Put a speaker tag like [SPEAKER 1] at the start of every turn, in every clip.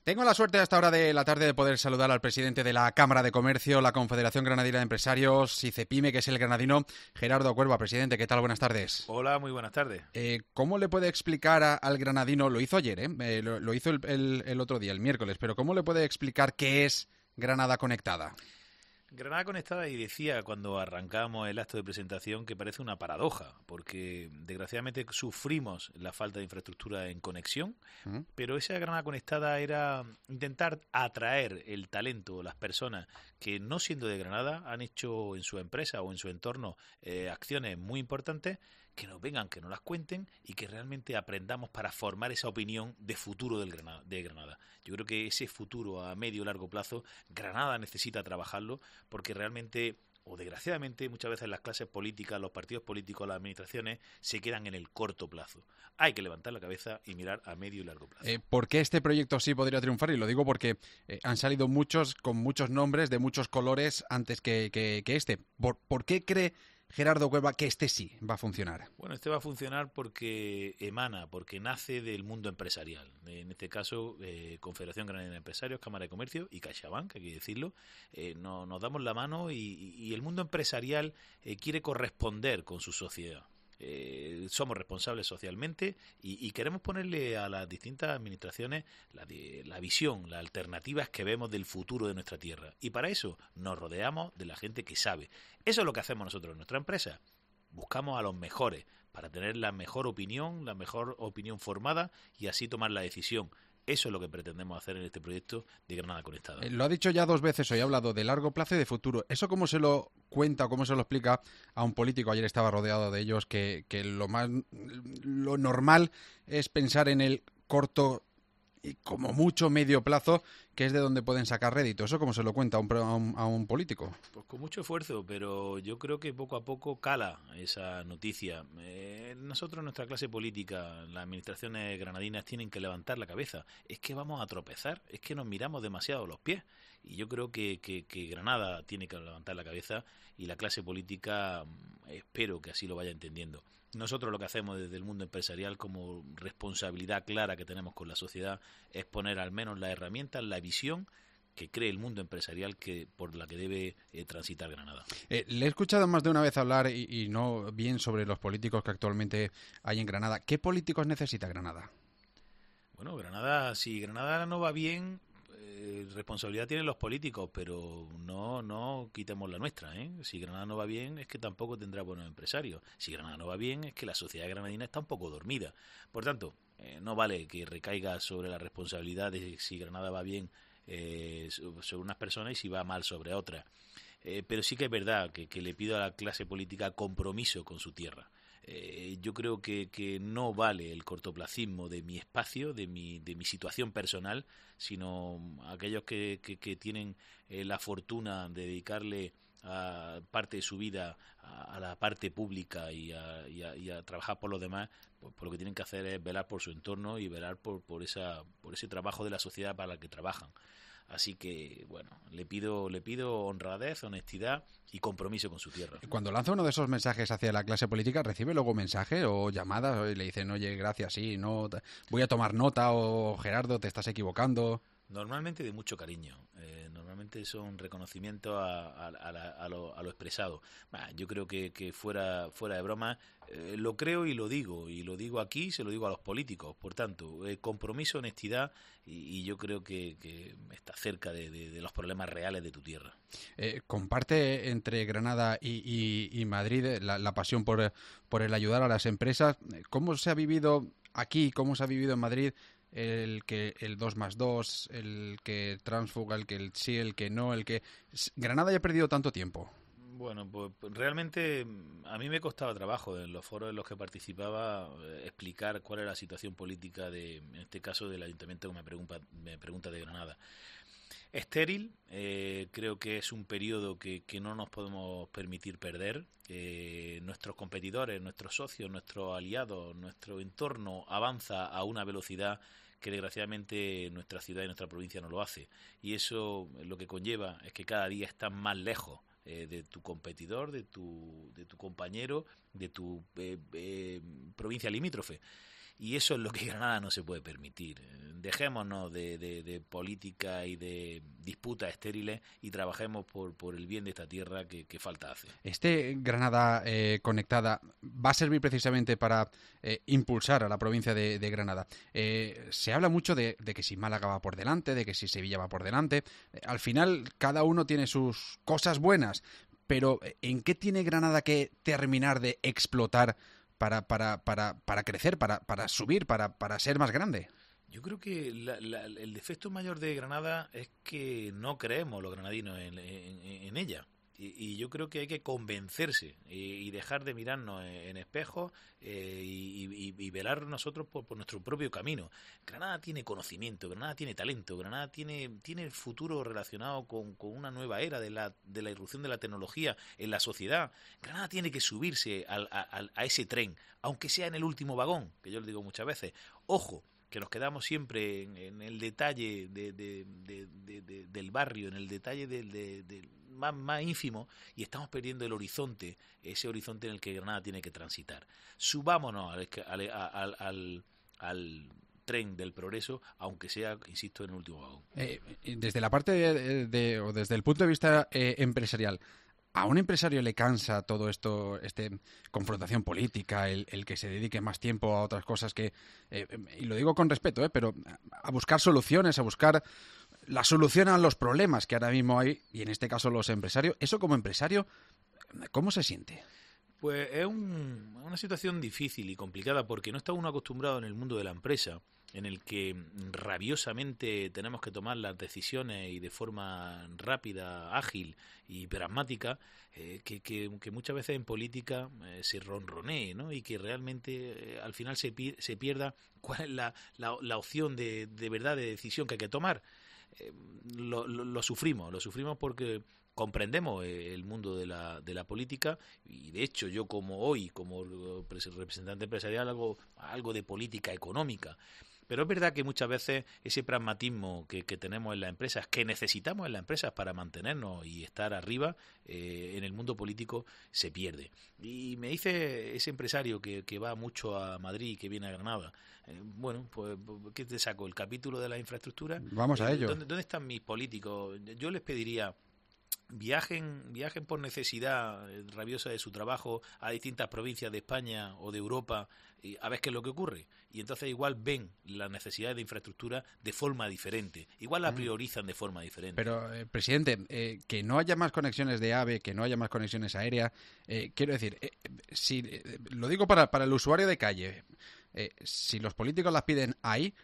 [SPEAKER 1] Tengo la suerte a esta hora de la tarde de poder saludar al presidente de la Cámara de Comercio, la Confederación Granadina de Empresarios, ICEPYME, que es el granadino, Gerardo Cuerva. Presidente, ¿qué tal? Buenas tardes.
[SPEAKER 2] Hola, muy buenas tardes.
[SPEAKER 1] ¿Cómo le puede explicar al granadino, lo hizo ayer, lo hizo el otro día, el miércoles, pero cómo le puede explicar qué es Granada Conectada?
[SPEAKER 2] Granada Conectada, y decía cuando arrancamos el acto de presentación que parece una paradoja, porque desgraciadamente sufrimos la falta de infraestructura en conexión, pero esa Granada Conectada era intentar atraer el talento, las personas que no siendo de Granada han hecho en su empresa o en su entorno acciones muy importantes, que nos vengan, que nos las cuenten y que realmente aprendamos para formar esa opinión de futuro de Granada. Yo creo que ese futuro a medio y largo plazo, Granada necesita trabajarlo porque realmente, o desgraciadamente, muchas veces las clases políticas, los partidos políticos, las administraciones se quedan en el corto plazo. Hay que levantar la cabeza y mirar a medio y largo plazo.
[SPEAKER 1] ¿Por qué este proyecto sí podría triunfar? Y lo digo porque han salido muchos con muchos nombres de muchos colores antes que este. ¿Por qué cree Gerardo Cuerva que este sí va a funcionar?
[SPEAKER 2] Bueno, este va a funcionar porque porque nace del mundo empresarial. En este caso, Confederación Granadina de Empresarios, Cámara de Comercio y CaixaBank, hay que decirlo. Nos damos la mano y el mundo empresarial quiere corresponder con su sociedad. Somos responsables socialmente y queremos ponerle a las distintas administraciones la visión, las alternativas que vemos del futuro de nuestra tierra. Y para eso nos rodeamos de la gente que sabe. Eso es lo que hacemos nosotros en nuestra empresa. Buscamos a los mejores para tener la mejor opinión formada y así tomar la decisión. Eso es lo que pretendemos hacer en este proyecto de Granada Conectada.
[SPEAKER 1] Lo ha dicho ya 2 veces hoy, ha hablado de largo plazo y de futuro. ¿Eso cómo se lo cuenta o cómo se lo explica a un político? Ayer estaba rodeado de ellos, que lo normal es pensar en el corto y como mucho medio plazo, que es de donde pueden sacar rédito. ¿Eso cómo se lo cuenta a un político?
[SPEAKER 2] Pues con mucho esfuerzo, pero yo creo que poco a poco cala esa noticia. Nosotros, nuestra clase política, las administraciones granadinas tienen que levantar la cabeza. Es que vamos a tropezar, es que nos miramos demasiado los pies. Y yo creo que Granada tiene que levantar la cabeza y la clase política espero que así lo vaya entendiendo. Nosotros lo que hacemos desde el mundo empresarial como responsabilidad clara que tenemos con la sociedad es poner al menos las herramientas, la visión que cree el mundo empresarial por la que debe transitar Granada.
[SPEAKER 1] Le he escuchado más de una vez hablar y no bien sobre los políticos que actualmente hay en Granada. ¿Qué políticos necesita Granada?
[SPEAKER 2] Bueno, Granada, si Granada no va bien, responsabilidad tienen los políticos, pero no quitemos la nuestra, ¿eh? Si Granada no va bien es que tampoco tendrá buenos empresarios. Si Granada no va bien es que la sociedad granadina está un poco dormida. Por tanto, no vale que recaiga sobre la responsabilidad de si Granada va bien sobre unas personas y si va mal sobre otras. Pero sí que es verdad que le pido a la clase política compromiso con su tierra. Yo creo que no vale el cortoplacismo de mi espacio, de mi situación personal, sino aquellos que tienen la fortuna de dedicarle a parte de su vida a la parte pública y a trabajar por los demás, pues lo que tienen que hacer es velar por su entorno y velar por ese trabajo de la sociedad para la que trabajan. Así que, bueno, le pido honradez, honestidad y compromiso con su tierra.
[SPEAKER 1] Cuando lanza uno de esos mensajes hacia la clase política, ¿recibe luego mensajes o llamadas y le dicen, oye, gracias, sí, no, voy a tomar nota, o Gerardo, te estás equivocando?
[SPEAKER 2] Normalmente de mucho cariño. Normalmente son reconocimientos a lo expresado. Yo creo que fuera de broma, lo creo y lo digo aquí, se lo digo a los políticos. Por tanto, compromiso, honestidad y yo creo que está cerca de los problemas reales de tu tierra.
[SPEAKER 1] ¿Comparte entre Granada y Madrid la pasión por el ayudar a las empresas? ¿Cómo se ha vivido aquí, cómo se ha vivido en Madrid el 2+2, el que tránsfuga, el que el sí, el que no, el que... Granada ya ha perdido tanto tiempo?
[SPEAKER 2] Bueno, pues realmente a mí me costaba trabajo en los foros en los que participaba explicar cuál era la situación política en este caso del ayuntamiento que me pregunta de Granada. Estéril, creo que es un periodo que no nos podemos permitir perder. Nuestros competidores, nuestros socios, nuestros aliados, nuestro entorno avanza a una velocidad que desgraciadamente nuestra ciudad y nuestra provincia no lo hace. Y eso lo que conlleva es que cada día estás más lejos de tu competidor, de tu compañero, de tu provincia limítrofe. Y eso es lo que Granada no se puede permitir. Dejémonos de política y de disputas estériles y trabajemos por el bien de esta tierra que falta hace.
[SPEAKER 1] Este Granada conectada va a servir precisamente para impulsar a la provincia de Granada. Se habla mucho de que si Málaga va por delante, de que si Sevilla va por delante. Al final, cada uno tiene sus cosas buenas, pero ¿en qué tiene Granada que terminar de explotar para crecer, para subir, para ser más grande?
[SPEAKER 2] Yo creo que el defecto mayor de Granada es que no creemos los granadinos en ella. Y yo creo que hay que convencerse y dejar de mirarnos en espejos y velar nosotros por nuestro propio camino. Granada tiene conocimiento, Granada tiene talento, Granada tiene el futuro relacionado con una nueva era de la irrupción de la tecnología en la sociedad. Granada tiene que subirse a ese tren, aunque sea en el último vagón, que yo lo digo muchas veces. Ojo, que nos quedamos siempre en el detalle del barrio, en el detalle del más ínfimo, y estamos perdiendo el horizonte, ese horizonte en el que Granada tiene que transitar. Subámonos al tren del progreso, aunque sea, insisto, en el último vagón.
[SPEAKER 1] Desde la parte o desde el punto de vista empresarial, ¿a un empresario le cansa todo esto, confrontación política, el que se dedique más tiempo a otras cosas que, y lo digo con respeto, pero a buscar soluciones, a buscar la solución a los problemas que ahora mismo hay, y en este caso los empresarios? Eso como empresario, ¿cómo se siente?
[SPEAKER 2] Pues es una situación difícil y complicada porque no está uno acostumbrado en el mundo de la empresa, en el que rabiosamente tenemos que tomar las decisiones y de forma rápida, ágil y pragmática, que muchas veces en política se ronronee, ¿no? Y que realmente al final se pierda cuál es la opción de verdad de decisión que hay que tomar. Lo sufrimos porque comprendemos el mundo de la política, y de hecho yo como representante empresarial algo de política económica. Pero es verdad que muchas veces ese pragmatismo que tenemos en las empresas, que necesitamos en las empresas para mantenernos y estar arriba, en el mundo político se pierde. Y me dice ese empresario que va mucho a Madrid y que viene a Granada, bueno, pues ¿qué te saco? ¿El capítulo de la infraestructura?
[SPEAKER 1] Vamos a ello.
[SPEAKER 2] ¿Dónde están mis políticos? Yo les pediría... Viajen por necesidad rabiosa de su trabajo a distintas provincias de España o de Europa a ver qué es lo que ocurre. Y entonces igual ven las necesidades de infraestructura de forma diferente. Igual la priorizan de forma diferente.
[SPEAKER 1] Pero, presidente, que no haya más conexiones de AVE, que no haya más conexiones aéreas, quiero decir, lo digo para el usuario de calle. Si los políticos las piden ahí,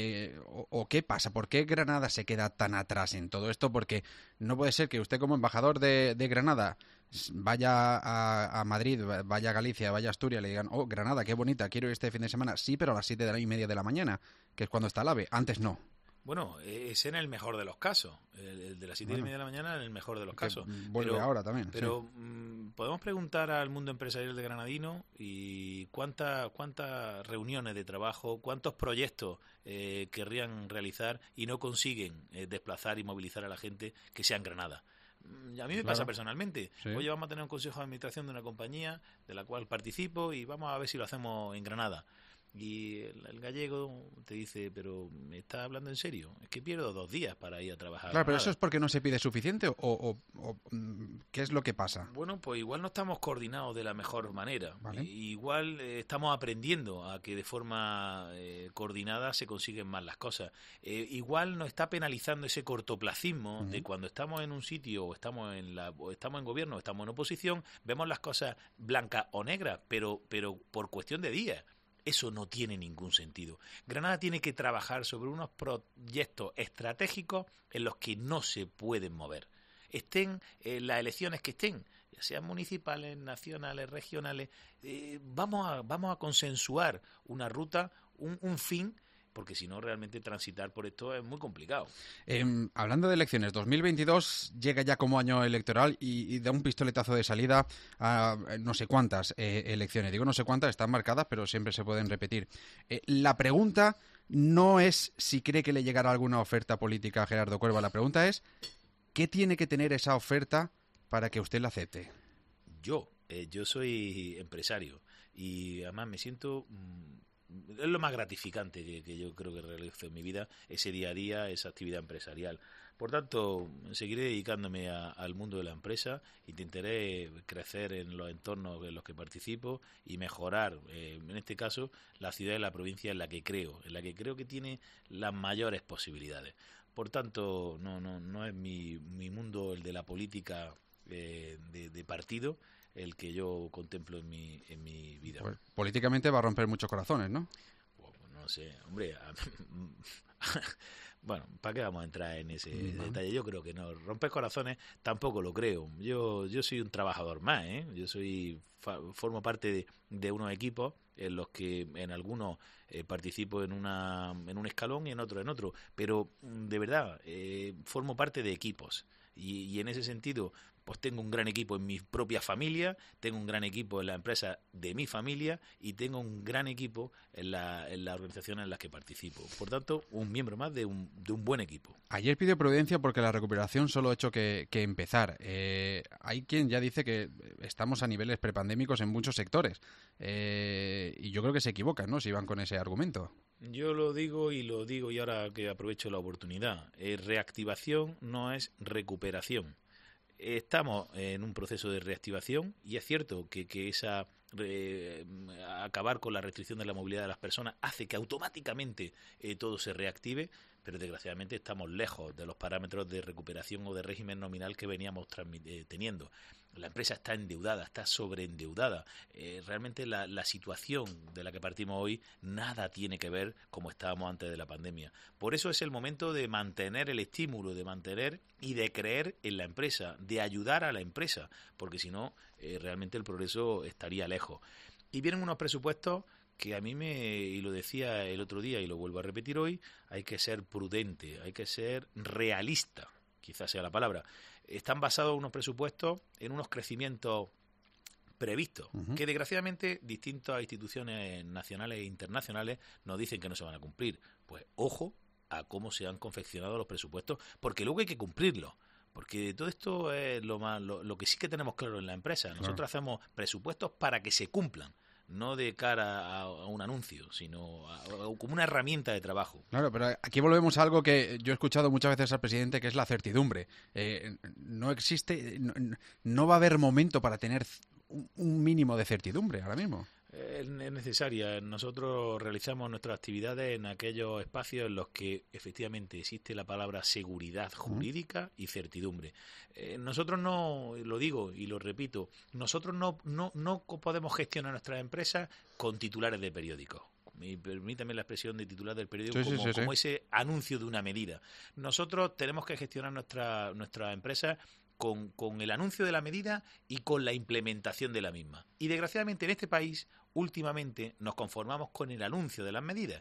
[SPEAKER 1] o qué pasa, ¿por qué Granada se queda tan atrás en todo esto? Porque no puede ser que usted como embajador de Granada vaya a Madrid, vaya a Galicia, vaya a Asturias, le digan, oh, Granada, qué bonita, quiero ir este fin de semana. Sí, pero a las 7:30 de la mañana, que es cuando está el AVE, antes no.
[SPEAKER 2] Bueno, es en el mejor de los casos. El de las 7:30 de la mañana en el mejor de los casos.
[SPEAKER 1] Vuelve ahora también.
[SPEAKER 2] Pero
[SPEAKER 1] sí.
[SPEAKER 2] Podemos preguntar al mundo empresarial de granadino y cuántas reuniones de trabajo, cuántos proyectos querrían realizar y no consiguen desplazar y movilizar a la gente que sea en Granada. A mí me pasa personalmente. Sí. Oye, vamos a tener un consejo de administración de una compañía de la cual participo y vamos a ver si lo hacemos en Granada. Y el gallego te dice, pero ¿me estás hablando en serio? Es que pierdo 2 días para ir a trabajar.
[SPEAKER 1] Claro, pero ¿eso es porque no se pide suficiente o qué es lo que pasa?
[SPEAKER 2] Bueno, pues igual no estamos coordinados de la mejor manera.
[SPEAKER 1] Vale.
[SPEAKER 2] Igual estamos aprendiendo a que de forma coordinada se consiguen más las cosas. Igual nos está penalizando ese cortoplacismo de cuando estamos en un sitio o estamos en gobierno o estamos en oposición, vemos las cosas blancas o negras, pero por cuestión de días. Eso no tiene ningún sentido. Granada tiene que trabajar sobre unos proyectos estratégicos en los que no se pueden mover. Estén las elecciones que estén, ya sean municipales, nacionales, regionales, vamos a consensuar una ruta, un fin, porque si no realmente transitar por esto es muy complicado.
[SPEAKER 1] Hablando de elecciones, 2022 llega ya como año electoral y da un pistoletazo de salida a no sé cuántas elecciones. Digo no sé cuántas, están marcadas, pero siempre se pueden repetir. La pregunta no es si cree que le llegará alguna oferta política a Gerardo Cuerva, la pregunta es ¿qué tiene que tener esa oferta para que usted la acepte?
[SPEAKER 2] Yo soy empresario y además me siento es lo más gratificante que yo creo que realizo en mi vida, ese día a día, esa actividad empresarial. Por tanto, seguiré dedicándome al mundo de la empresa, intentaré crecer en los entornos en los que participo y mejorar, en este caso, la ciudad y la provincia en la que creo que tiene las mayores posibilidades. Por tanto, no es mi mundo el de la política de partido el que yo contemplo en mi vida.
[SPEAKER 1] Pues, políticamente va a romper muchos corazones, ¿no?
[SPEAKER 2] Pues, no sé, hombre... Bueno, ¿para qué vamos a entrar en ese detalle? Yo creo que no. Romper corazones tampoco lo creo. Yo soy un trabajador más, ¿eh? Yo formo parte de unos equipos en los que en algunos participo en un escalón y en otro. Pero, de verdad, formo parte de equipos. Y en ese sentido, pues tengo un gran equipo en mi propia familia, tengo un gran equipo en la empresa de mi familia y tengo un gran equipo en la organización en las que participo. Por tanto, un miembro más de un buen equipo.
[SPEAKER 1] Ayer pidió prudencia porque la recuperación solo ha hecho que empezar. Hay quien ya dice que estamos a niveles prepandémicos en muchos sectores. Y yo creo que se equivocan, ¿no?, si van con ese argumento.
[SPEAKER 2] Yo lo digo y ahora que aprovecho la oportunidad. Reactivación no es recuperación. Estamos en un proceso de reactivación y es cierto que acabar con la restricción de la movilidad de las personas hace que automáticamente todo se reactive, pero desgraciadamente estamos lejos de los parámetros de recuperación o de régimen nominal que veníamos teniendo. La empresa está endeudada, está sobreendeudada. Realmente la situación de la que partimos hoy nada tiene que ver como estábamos antes de la pandemia. Por eso es el momento de mantener el estímulo, de mantener y de creer en la empresa, de ayudar a la empresa, porque si no, realmente el progreso estaría lejos. Y vienen unos presupuestos que a mí y lo decía el otro día y lo vuelvo a repetir hoy, hay que ser prudente, hay que ser realista, quizás sea la palabra. Están basados unos presupuestos en unos crecimientos previstos, que desgraciadamente distintas instituciones nacionales e internacionales nos dicen que no se van a cumplir. Pues ojo a cómo se han confeccionado los presupuestos, porque luego hay que cumplirlos. Porque todo esto es lo que sí que tenemos claro en la empresa. Nosotros hacemos presupuestos para que se cumplan, no de cara a un anuncio, sino como una herramienta de trabajo.
[SPEAKER 1] Claro, pero aquí volvemos a algo que yo he escuchado muchas veces al presidente, que es la certidumbre. No existe, no va a haber momento para tener un mínimo de certidumbre ahora mismo.
[SPEAKER 2] Es necesaria. Nosotros realizamos nuestras actividades en aquellos espacios en los que efectivamente existe la palabra seguridad jurídica y certidumbre. Nosotros no, lo digo y lo repito, nosotros no podemos gestionar nuestras empresas con titulares de periódicos. Permítame la expresión de titular del periódico como ese anuncio de una medida. Nosotros tenemos que gestionar nuestra empresa con el anuncio de la medida y con la implementación de la misma. Y desgraciadamente en este país últimamente nos conformamos con el anuncio de las medidas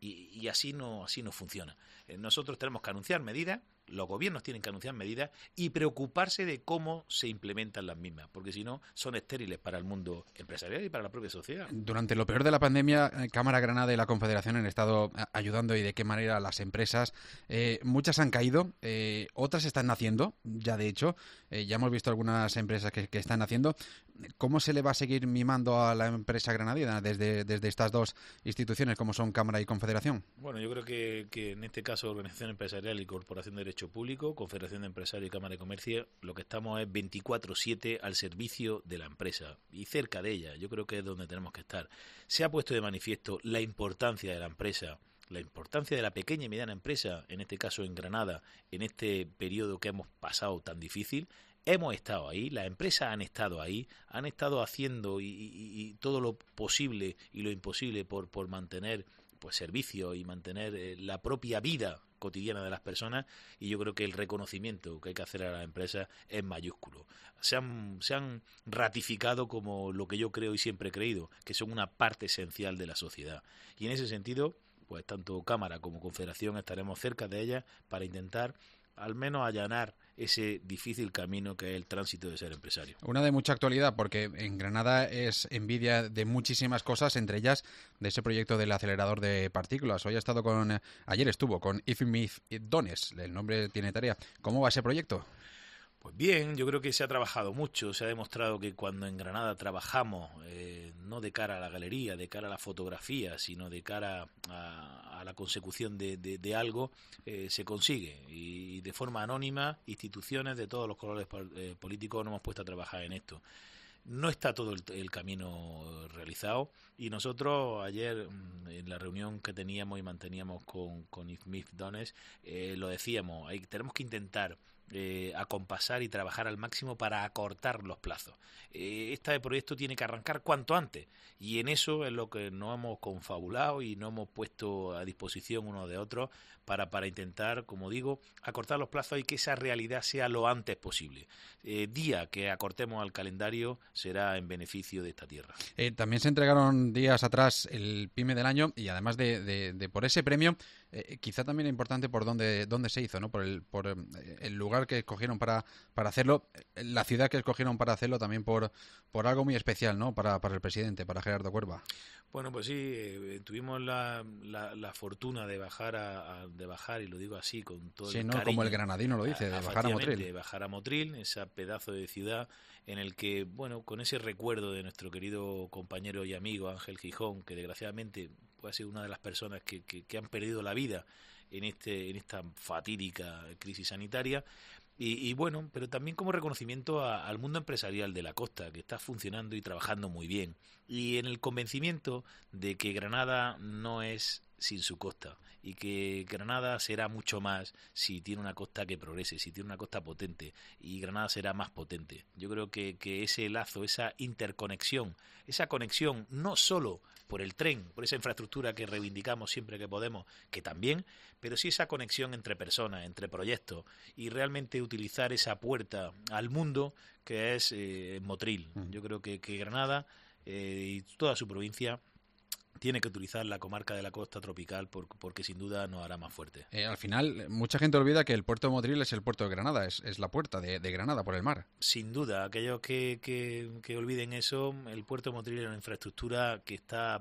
[SPEAKER 2] y así no funciona. Nosotros tenemos que anunciar medidas, los gobiernos tienen que anunciar medidas y preocuparse de cómo se implementan las mismas, porque si no son estériles para el mundo empresarial y para la propia sociedad.
[SPEAKER 1] Durante lo peor de la pandemia, Cámara Granada y la Confederación han estado ayudando, y de qué manera, a las empresas. Muchas han caído, otras están naciendo, ya de hecho. Ya hemos visto algunas empresas que están naciendo. ¿Cómo se le va a seguir mimando a la empresa granadina desde estas dos instituciones como son Cámara y Confederación?
[SPEAKER 2] Bueno, yo creo que en este caso Organización Empresarial y Corporación de Derecho Público, Confederación de Empresarios y Cámara de Comercio, lo que estamos es 24/7 al servicio de la empresa y cerca de ella. Yo creo que es donde tenemos que estar. Se ha puesto de manifiesto la importancia de la empresa, la importancia de la pequeña y mediana empresa, en este caso en Granada, en este periodo que hemos pasado tan difícil. Hemos estado ahí, las empresas han estado ahí, han estado haciendo y todo lo posible y lo imposible por mantener pues servicios y mantener la propia vida cotidiana de las personas, y yo creo que el reconocimiento que hay que hacer a las empresas es mayúsculo. Se han ratificado como lo que yo creo y siempre he creído, que son una parte esencial de la sociedad. Y en ese sentido, pues tanto Cámara como Confederación estaremos cerca de ellas para intentar al menos allanar ese difícil camino que es el tránsito de ser empresario.
[SPEAKER 1] Una de mucha actualidad, porque en Granada es envidia de muchísimas cosas, entre ellas de ese proyecto del acelerador de partículas. Ayer estuvo con IFMIF Dones, el nombre tiene tarea. ¿Cómo va ese proyecto?
[SPEAKER 2] Pues bien, yo creo que se ha trabajado mucho, se ha demostrado que cuando en Granada trabajamos, no de cara a la galería, de cara a la fotografía, sino de cara a la consecución de algo, se consigue. Y de forma anónima, instituciones de todos los colores políticos nos hemos puesto a trabajar en esto. No está todo el camino realizado y nosotros ayer en la reunión que teníamos y manteníamos con Smith Dones lo decíamos, tenemos que intentar acompasar y trabajar al máximo para acortar los plazos. Este proyecto tiene que arrancar cuanto antes y en eso es lo que nos hemos confabulado y nos hemos puesto a disposición uno de otros para intentar, como digo, acortar los plazos y que esa realidad sea lo antes posible. Día que acortemos al calendario será en beneficio de esta tierra.
[SPEAKER 1] También se entregaron días atrás el PYME del año y además de por ese premio, quizá también es importante por dónde se hizo, ¿no? Por el lugar que escogieron para hacerlo, la ciudad que escogieron para hacerlo, también por algo muy especial, ¿no? Para el presidente, para Gerardo Cuerva.
[SPEAKER 2] Bueno, pues sí, tuvimos la fortuna de bajar, y lo digo así, con todo
[SPEAKER 1] sí,
[SPEAKER 2] el
[SPEAKER 1] ¿no?
[SPEAKER 2] cariño.
[SPEAKER 1] Como el granadino lo dice, de bajar a Motril.
[SPEAKER 2] De bajar a Motril, ese pedazo de ciudad en el que, bueno, con ese recuerdo de nuestro querido compañero y amigo Ángel Gijón, que desgraciadamente puede ser una de las personas que han perdido la vida en esta fatídica crisis sanitaria. Y bueno, pero también como reconocimiento al mundo empresarial de la costa, que está funcionando y trabajando muy bien. Y en el convencimiento de que Granada no es sin su costa y que Granada será mucho más si tiene una costa que progrese, si tiene una costa potente, y Granada será más potente. Yo creo que ese lazo, esa interconexión, esa conexión no solo por el tren, por esa infraestructura que reivindicamos siempre que podemos, que también, pero sí esa conexión entre personas, entre proyectos, y realmente utilizar esa puerta al mundo que es Motril. Yo creo que Granada y toda su provincia tiene que utilizar la comarca de la costa tropical porque sin duda nos hará más fuerte.
[SPEAKER 1] Al final, mucha gente olvida que el puerto de Motril es el puerto de Granada, es la puerta de Granada por el mar.
[SPEAKER 2] Sin duda, aquellos que olviden eso, el puerto de Motril es una infraestructura que está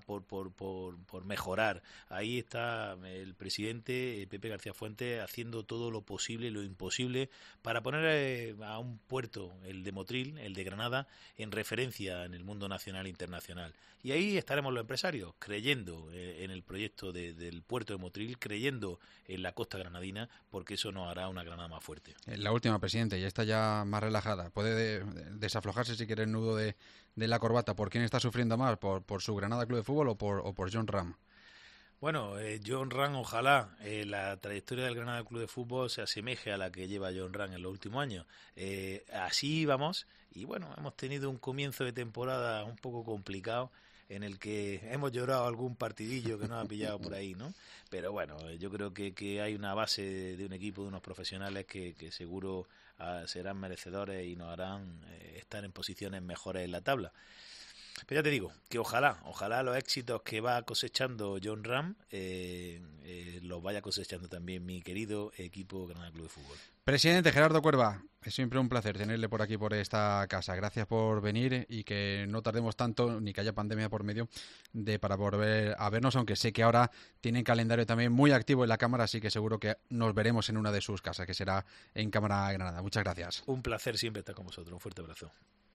[SPEAKER 2] por mejorar. Ahí está el presidente Pepe García Fuentes haciendo todo lo posible y lo imposible para poner a un puerto, el de Motril, el de Granada, en referencia en el mundo nacional e internacional. Y ahí estaremos los empresarios, creyendo en el proyecto del puerto de Motril, creyendo en la costa granadina, porque eso nos hará una Granada más fuerte.
[SPEAKER 1] La última, presidente, ya está ya más relajada. ¿Puede desaflojarse si quiere el nudo de la corbata? ¿Por quién está sufriendo más? ¿Por su Granada Club de Fútbol o por Jon Rahm?
[SPEAKER 2] Bueno, Jon Rahm, ojalá la trayectoria del Granada Club de Fútbol se asemeje a la que lleva Jon Rahm en los últimos años. Así vamos, y bueno, hemos tenido un comienzo de temporada un poco complicado, en el que hemos llorado algún partidillo que nos ha pillado por ahí, ¿no? Pero bueno, yo creo que hay una base de un equipo, de unos profesionales que seguro serán merecedores y nos harán estar en posiciones mejores en la tabla. Pero ya te digo, que ojalá los éxitos que va cosechando Jon Rahm los vaya cosechando también mi querido equipo Granada Club de Fútbol.
[SPEAKER 1] Presidente Gerardo Cuerva, es siempre un placer tenerle por aquí, por esta casa. Gracias por venir y que no tardemos tanto, ni que haya pandemia por medio, para volver a vernos, aunque sé que ahora tienen calendario también muy activo en la Cámara, así que seguro que nos veremos en una de sus casas, que será en Cámara Granada. Muchas gracias.
[SPEAKER 2] Un placer siempre estar con vosotros. Un fuerte abrazo.